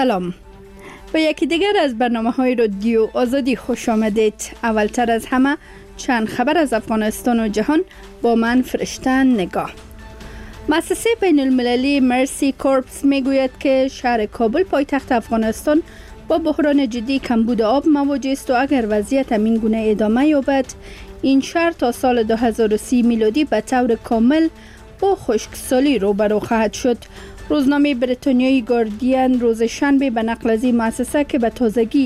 سلام. به یکی دیگر از برنامه‌های رادیو آزادی خوش آمدید. اولتر از همه چند خبر از افغانستان و جهان با من فرشته نگاه. مؤسسه بین المللی مرسی کورپس میگوید که شهر کابل پایتخت افغانستان با بحران جدی کمبود آب مواجه است و اگر وضعیت همین گونه ادامه یابد این شهر تا سال 2030 میلادی به طور کامل با خشکسالی روبرو خواهد شد. روزنامه بریتانیایی گاردین روز شنبه به نقل از این مؤسسه که به تازگی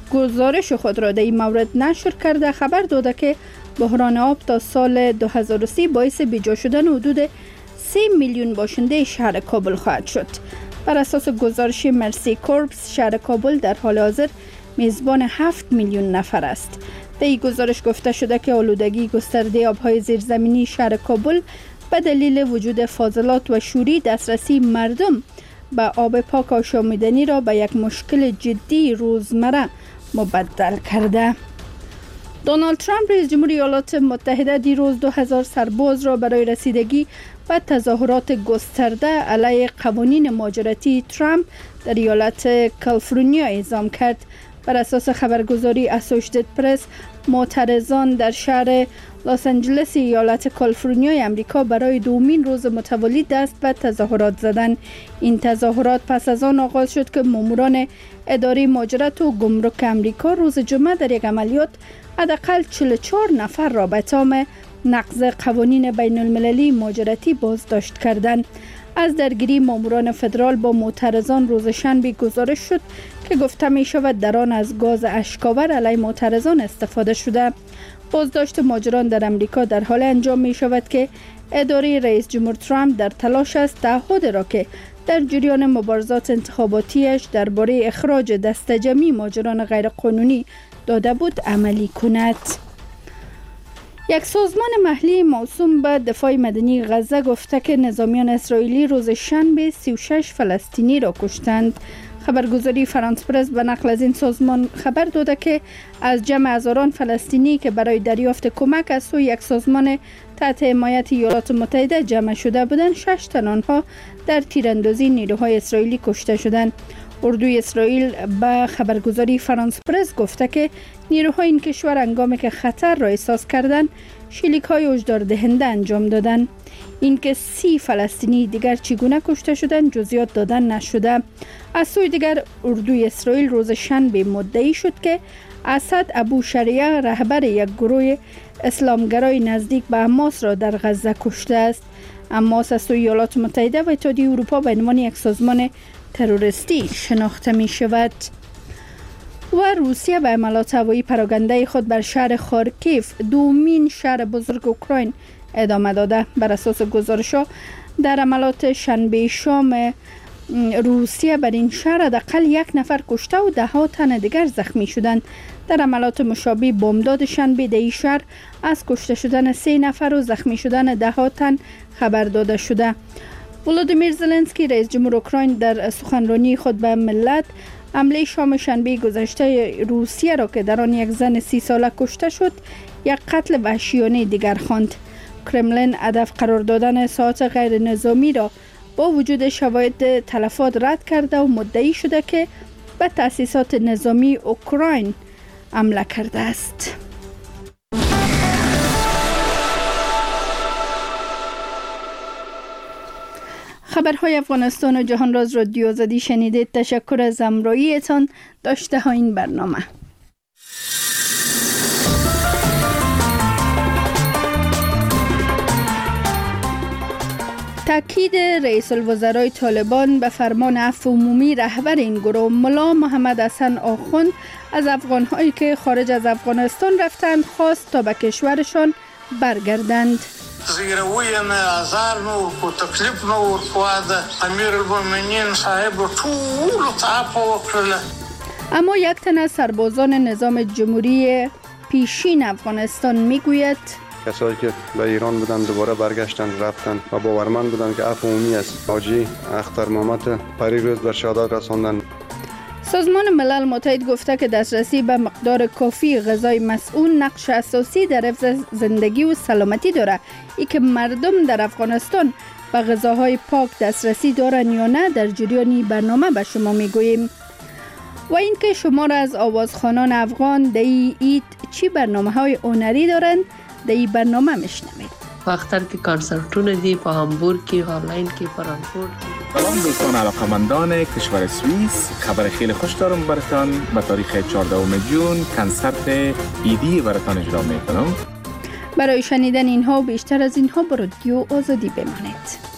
گزارش خود را در این مورد نشر کرده خبر داده که بحران آب تا سال 2030 باعث بیجا شدن حدود 3 میلیون باشنده شهر کابل خواهد شد. بر اساس گزارش مرسی کورپس شهر کابل در حال حاضر میزبان 7 میلیون نفر است. در این گزارش گفته شده که آلودگی گسترده آبهای زیرزمینی شهر کابل به دلیل وجود فاضلات و شوری دسترسی مردم به آب پاک آشامیدنی را به یک مشکل جدی روزمره مبدل کرده. دونالد ترامپ رئیس جمهور ایالات متحده دیروز 2000 سرباز را برای رسیدگی به تظاهرات گسترده علیه قوانین مهاجرتی ترامپ در ایالت کالیفرنیا اعزام کرد. بر اساس خبرگزاری اسوشییتد پرس معترضان در شهر لس آنجلس ایالت کالیفرنیا امریکا برای دومین روز متوالی دست به تظاهرات زدند. این تظاهرات پس از آن آغاز شد که ماموران اداره مهاجرت و گمرک امریکا روز جمعه در یک عملیات حداقل 44 نفر را به اتهام نقض قوانین بین المللی مهاجرتی بازداشت کردند. از درگیری ماموران فدرال با معترضان روز شنبه گزارش شد که گفته می شود در آن از گاز اشک‌آور علیه معترضان استفاده شده. بازداشت مهاجران در امریکا در حال انجام می شود که اداره رئیس جمهور ترامپ در تلاش است تعهد را که در جریان مبارزات انتخاباتیش درباره اخراج دسته جمعی مهاجران غیرقانونی داده بود عملی کند. یک سازمان محلی موسوم به دفاع مدنی غزه گفته که نظامیان اسرائیلی روز شنبه 36 فلسطینی را کشتند. خبرگزاری فرانس پرس به نقل از این سازمان خبر داده که از جمع هزاران فلسطینی که برای دریافت کمک از سوی یک سازمان تحت حمایت ایالات متحده جمع شده بودند 6 تن آنها در تیراندازی نیروهای اسرائیلی کشته شدند. اردوی اسرائیل به خبرگزاری فرانس پرس گفته که نیروهای این کشور هنگامی که خطر را احساس کردند شلیک‌های هشدار دهنده انجام دادند. اینکه 30 فلسطینی دیگر چگونه کشته شدند جزئیات دادن نشده. از سوی دیگر اردوی اسرائیل روز شنبه مدعی شد که اسد ابو شریعه رهبر یک گروه اسلامگرای نزدیک به حماس را در غزه کشته است. حماس از سوی ایالات متحده و اتحادیه اروپا به عنوان یک سازمان تروریستی شناخته می شود. و روسیه به حملات هوایی پراکنده خود بر شهر خارکیف دومین شهر بزرگ اوکراین ادامه داده. بر اساس گزارش‌ها در حملات شنبه شام روسیه بر این شهر حداقل 1 نفر کشته و 10 تن دیگر زخمی شدند. در حملات مشابه بامداد شنبه در این شهر از کشته شدن 3 نفر و زخمی شدن 10 تن خبر داده شده. ولودیمیر زلنسکی رئیس جمهور اوکراین در سخنرانی خود به ملت حمله شام شنبه گذشته روسیه را که در آن یک زن 30 ساله کشته شد یک قتل وحشیانه دیگر خواند. کرملین هدف قرار دادن ساعات غیر نظامی را با وجود شواهد تلفات رد کرده و مدعی شده که به تأسیسات نظامی اوکراین حمله کرده است. خبرهای افغانستان و جهان را از رادیو آزادی شنیدید. تشکر از همراهیتان. داشته ها این برنامه. تاکید رئیس الوزرای طالبان به فرمان عفو عمومی رهبر این گروه ملا محمد حسن آخوند از افغانهایی که خارج از افغانستان رفتند خواست تا به کشورشان برگردند. زیروی ازار نور کو تکلیف نور خواده امیرالمومنین صاحب طول تعب وکړه. اما یک تن از سربازان نظام جمهوری پیشین افغانستان میگوید کسایی که به ایران بودن دوباره برگشتند رفتند و باورمند بودند که عفو عمومی است. حاجی اختر محمد پریروز بر شهادت رساندند. سازمان ملل متحد گفته که دسترسی به مقدار کافی غذای مسئول نقش اساسی در حفظ زندگی و سلامتی دارد. ای که مردم در افغانستان به غذاهای پاک دسترسی دارند یا نه در جریان برنامه به شما میگوییم. و اینکه شمار از آوازخوانان افغان در این عید چی برنامه‌های هنری دارند در این برنامه میشنوید. وقتی که کنسرتونه دی په هامبورگ کې، هالند کې، فرانکفورت. سلام دوستان علاقمندان کشور سوئیس، خبر خیلی خوش دارم براتان. به تاریخ 14 جون کنسرت ایدی براتان اجرا میکنم. برای شنیدن اینها و بیشتر از اینها با رادیو آزادی بمانید.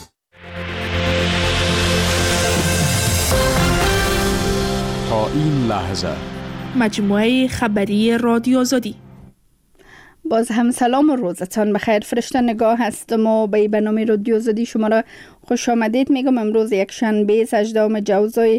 تا این لحظه مجموعه خبری رادیو آزادی. باز هم سلام و روزتان بخیر. فرشته نگاه هستم و به برنامه رادیو آزادی شما را خوش آمدید میگم. امروز یک شنبه 18 جوزای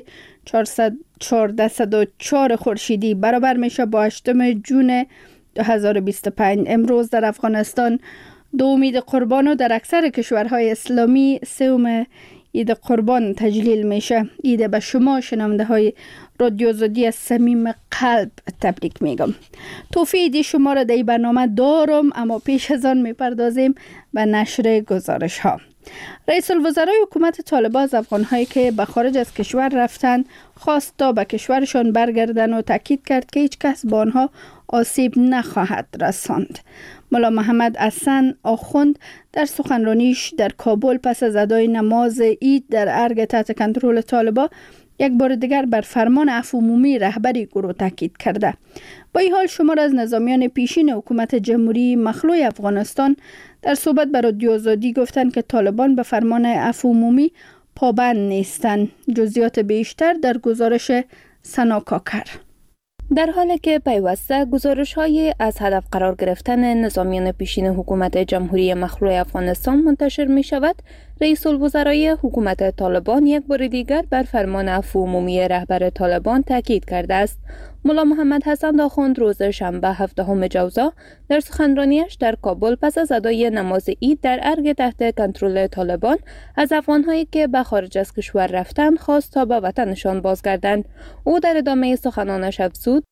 1404 خورشیدی برابر میشه با 8 جون 2025. امروز در افغانستان 2 عید قربان و در اکثر کشورهای اسلامی 3 عید قربان تجلیل میشه. عید به شما شنونده های رادیو آزادی از صمیم قلب تبریک میگم. توفیق شما را در برنامه دارم، اما پیش از آن میپردازیم به نشر گزارش ها. رئیس الوزرای حکومت طالبان از افغان‌هایی که به خارج از کشور رفتن خواست تا به کشورشان برگردن و تاکید کرد که هیچ کس به آنها آسیب نخواهد رساند. ملا محمد حسن آخوند در سخنرانیش در کابل پس از ادای نماز عید در ارگ تحت کنترل طالبان یک بار دیگر بر فرمان عفو عمومی رهبری گروه تاکید کرده. با این حال شمار از نظامیان پیشین حکومت جمهوری مخلوع افغانستان در صحبت با رادیو آزادی گفتند که طالبان به فرمان عفو عمومی پابند نیستند. جزئیات بیشتر در گزارش سنا کاکر. در حالی که پیوسته گزارش‌های از هدف قرار گرفتن نظامیان پیشین حکومت جمهوری مخلوع افغانستان منتشر می‌شود، رئیس الوزرای حکومت طالبان یک بار دیگر بر فرمان عفو عمومی رهبر طالبان تاکید کرده است. ملا محمد حسن آخوند روز شنبه 17 جوزا در سخنرانیش در کابل پس از ادای نماز عید در ارگ تحت کنترل طالبان از افغان‌هایی که به خارج از کشور رفتند خواست تا به وطنشان بازگردند. او در ادامه سخنانش افزود: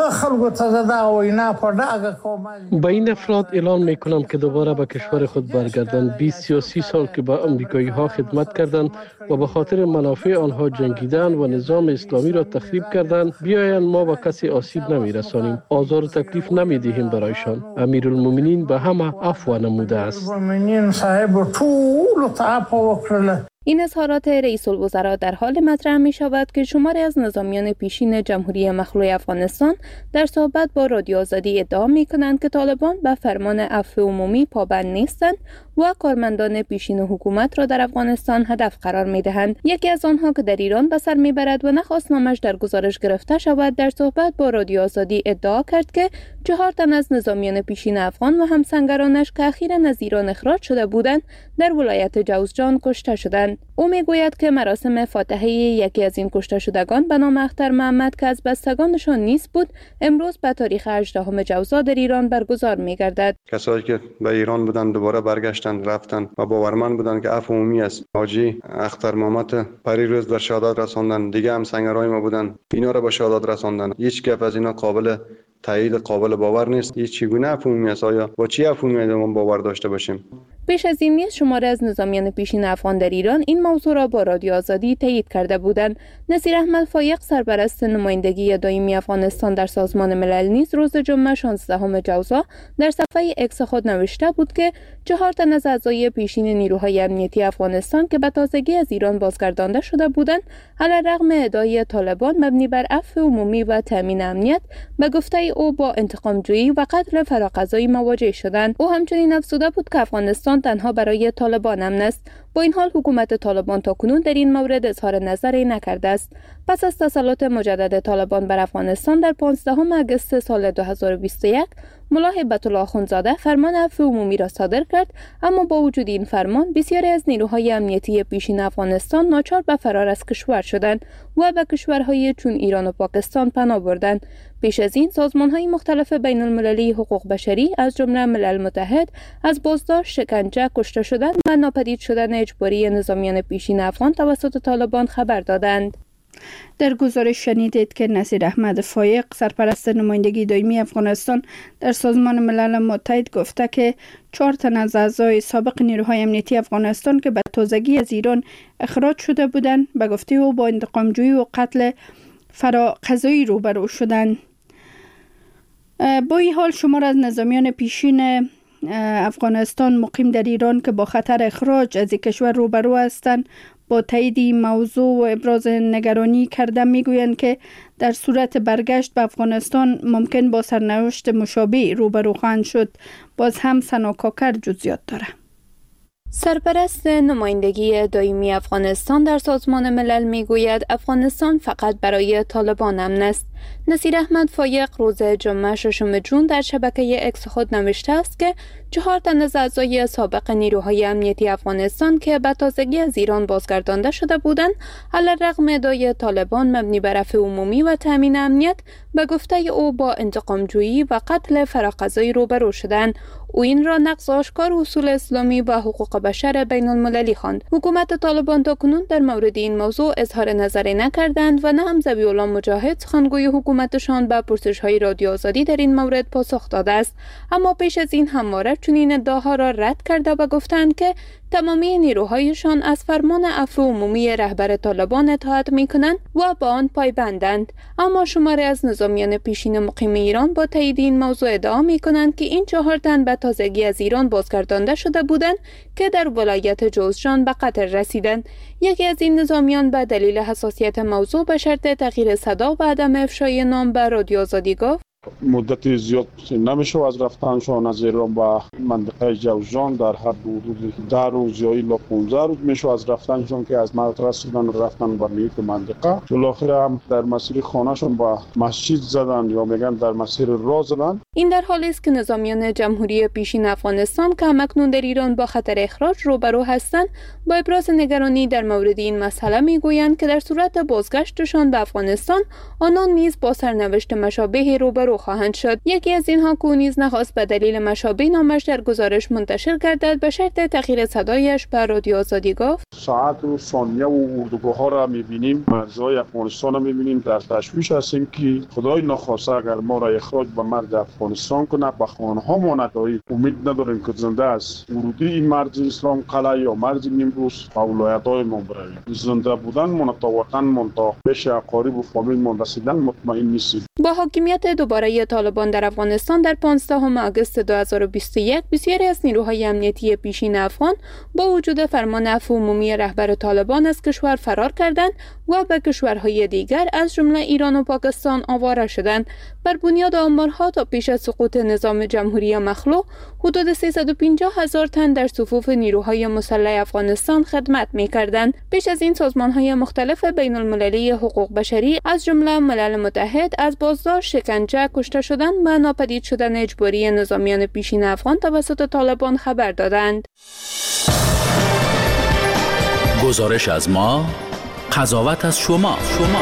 با این افراد اعلام میکنم که دوباره به کشور خود برگردند. 20 یا 30 سال که به امریکایی ها خدمت کردند و به خاطر منافع آنها جنگیدند و نظام اسلامی را تخریب کردند، بیایند ما به کسی آسیب نمی رسانیم، آزار و تکلیف نمی دهیم برایشان. امیرالمومنین به همه عفو نموده است. این اظهارات رئیس الوزراء در حال مطرح می شود که شماری از نظامیان پیشین جمهوری مخلوع افغانستان در صحبت با رادیو آزادی ادعا می کنند که طالبان به فرمان عفو عمومی پابند نیستند و کارمندان پیشین حکومت را در افغانستان هدف قرار می دهند. یکی از آنها که در ایران به سر می برد و نخواست نامش در گزارش گرفته شود، در صحبت با رادیو آزادی ادعا کرد که 4 تن از نظامیان پیشین افغان و همسنگرانش که اخیراً از ایران اخراج شده بودند در ولایت جوزجان کشته شدند. او میگوید که مراسم فاتحه یکی از این کشته شدگان به نام اختر محمد که از بستگانشان نیست بود، امروز به تاریخ 18 جوزا در ایران برگزار می‌گردد. کسایی که به ایران بودن دوباره برگشتن رفتن و باورمند بودن که عفو عمومی است. حاجی اختر محمد پریروز در شهادت رساندن، دیگه هم سنگرای ما بودن، اینا را به شهادت رساندن. هیچ گپ از اینا قابل تایید قابل باور نیست. هیچ چگونه عفو عمومی است؟ آیا با چی عفو عمومی ما باور داشته باشیم؟ پیش از این نیز شماری از نظامیان پیشین افغان در ایران این موضوع را با رادیو آزادی تایید کرده بودند. نصیر احمد فایق سرپرست نمایندگی دائمی افغانستان در سازمان ملل نیز روز جمعه 16 جوزا در صفحه اکس خود نوشته بود که 4 تن از اعضای پیشین نیروهای امنیتی افغانستان که به تازگی از ایران بازگردانده شده بودند، علیرغم ادعای طالبان مبنی بر عفو عمومی و تامین امنیت، به گفته او با انتقام‌جویی و قتل فراقضایی مواجه شدند. او همچنین افزوده بود که افغانستان تنها برای طالبان امن است. با این حال حکومت طالبان تاکنون در این مورد اظهار نظری نکرده است. پس از تسلط مجدد طالبان بر افغانستان در 15 آگوست سال 2021 ملا هیبت الله اخوندزاده فرمان عفو عمومی را صادر کرد، اما با وجود این فرمان بسیاری از نیروهای امنیتی پیشین افغانستان ناچار به فرار از کشور شدند و به کشورهای چون ایران و پاکستان پناه بردند. پیش از این سازمان‌های مختلف بین المللی حقوق بشری از جمله ملل متحد از بازداشت، شکنجه، کشته شدن و ناپدید شدن اجباری نظامیان پیشین افغان توسط طالبان خبر دادند. در گزارش شنیدید که نصیر احمد فایق سرپرست نمایندگی دائمی افغانستان در سازمان ملل متحد گفته که 4 تن از اعضای سابق نیروهای امنیتی افغانستان که به تازگی از ایران اخراج شده بودند به گفته او با انتقام‌جویی و قتل فراقضایی روبرو شدند. با این حال شمار از نظامیان پیشین افغانستان مقیم در ایران که با خطر اخراج از این کشور روبرو هستند با تایید این موضوع و ابراز نگرانی کرده میگویند که در صورت برگشت به افغانستان ممکن با سرنوشت مشابه روبرو خواهند شد. باز هم سنا کاکر جزئیات داره. سرپرست نمایندگی دائمی افغانستان در سازمان ملل میگوید افغانستان فقط برای طالبان امن است. نصیر احمد فایق روز جمعه 6 جون در شبکه اکس خود نوشته است که 4 تن از اعضای سابق نیروهای امنیتی افغانستان که به تازگی از ایران بازگردانده شده بودند علیرغم ادعای طالبان مبنی بر رفع عمومی و تامین امنیت به گفته او با انتقام‌جویی و قتل فراقضایی روبرو شدند. او این را نقض آشکار اصول اسلامی و حقوق بشر بین المللی خواند. حکومت طالبان تاکنون در مورد این موضوع اظهار نظری نکردند و نه هم ذبیح‌الله مجاهد سخنگوی حکومتشان به پرسش‌های رادیو آزادی در این مورد پاسخ داده است. اما پیش از این همواره چنین ادعاها را رد کرده و گفتند که تمامی نیروهایشان از فرمان عفو عمومی رهبر طالبان اطاعت می‌کنند و با آن پایبندند. اما شماری از نظامیان پیشین مقیم ایران با تایید این موضوع ادعا می‌کنند که این 4 تن به تازگی از ایران بازگردانده شده بودند که در ولایت جوزجان به قتل رسیدند. یکی از این نظامیان به دلیل حساسیت موضوع به شرط تغییر صدا و عدم افشای نام به رادیو آزادی گفت مدت زیاد نمیشه از رفتنشان از ایران به منطقه جوزجان در هر حدود 10 روز یا الی 15 روز میشه از رفتنشان که از مرد رسیدن و رفتن به نیت منطقه. بالاخره هم در مسیر خانهشان با مسجد زدن یا میگن در مسیر راه زدن. این در حالی است که نظامیان جمهوری پیشین افغانستان که همکنون در ایران با خطر اخراج روبرو هستند با ابراز نگرانی در مورد این مسئله میگویند که در صورت بازگشتشان به افغانستان آنان نیز با سرنوشت مشابه روبرو خواهند شد. یکی از اینها که نیز نخواست به دلیل مشابه نامش در گزارش منتشر گردد به شرط تغییر صدایش به رادیو آزادی گفت ساعت و ثانیه و اردوگاه ها را میبینیم، مرزهای افغانستان را میبینیم، در تشویش هستیم که خدای نخواسته اگر ما را اخراج به مرز افغانستان کنه به خانه ها ما نداریم. امید نداریم که زنده است ورودی این مرز اسلام قلعه یا مرز نیمروز و ولایت های ما برویم. زنده بودن منطقه منطقه پیش اقارب و فامیل من رسیدن مطمئن نیستیم. با حاکمیت دوباره طالبان در افغانستان در 15 آگوست 2021 بسیاری از نیروهای امنیتی پیشین افغان با وجود فرمان عفو عمومی رهبر طالبان از کشور فرار کردند و به کشورهای دیگر از جمله ایران و پاکستان آواره شدند. بر بنیاد آمارها تا پیش از سقوط نظام جمهوری مخلوع حدود 350,000 تن در صفوف نیروهای مسلح افغانستان خدمت می‌کردند. پیش از این سازمان‌های مختلف بین المللی حقوق بشری از جمله ملل متحد از بازداشت، شکنجه، کشته شدن و ناپدید شدن اجباری نظامیان پیشین افغان توسط طالبان خبر دادند. گزارش از ما، قضاوت از شما.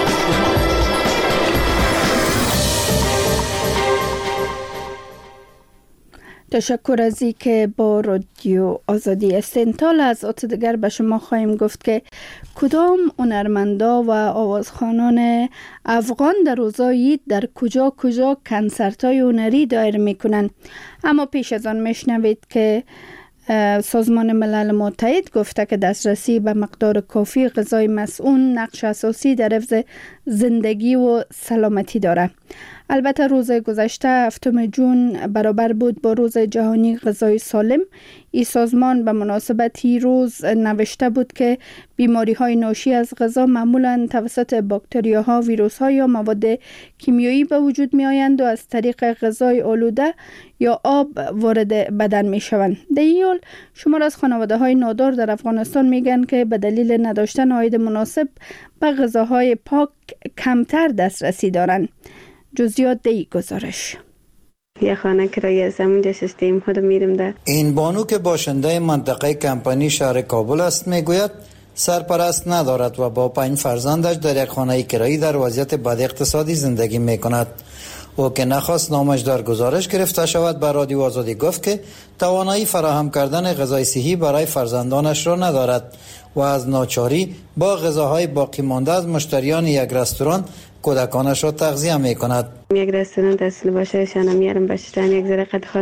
تشکر از این که با رادیو آزادی هستین. تا لحظات دیگر به شما خواهیم گفت که کدام هنرمندا و آوازخوانان افغان در روزای عید در کجا کنسرت‌های هنری دایر میکنن. اما پیش از آن میشنوید که سازمان ملل متحد گفته که دسترسی به مقدار کافی غذای مسئول نقش اساسی در حفظ زندگی و سلامتی داره. البته روز گذشته 7 جون برابر بود با روز جهانی غذای سالم. این سازمان به مناسبت این روز نوشته بود که بیماری‌های ناشی از غذا معمولاً توسط باکتریاها، ویروس‌ها یا مواد کیمیایی به وجود می‌آیند و از طریق غذای آلوده یا آب وارد بدن می‌شوند. در این حال شمار از خانواده‌های نادار در افغانستان میگن که به دلیل نداشتن عاید مناسب به غذاهای پاک کمتر دسترسی دارند. جزئیات دی گزارش. یه خانه کرایه از همونجا سیستم خود میرم ده. این بانو که باشنده منطقه کمپانی شهر کابل است میگوید سرپرست ندارد و با 5 فرزندش در یک خانه کرایی در وضعیت بد اقتصادی زندگی میکند. او که نخواست نامش در گزارش گرفته شود به رادیو آزادی گفت که توانایی فراهم کردن غذای صحی برای فرزندانش را ندارد و از ناچاری با غذاهای باقی مانده از مشتریان یک رستوران کودکانش را تغذیه می کند. یک رستوران اصل باشه شانم میارم باشتن یک ذره قد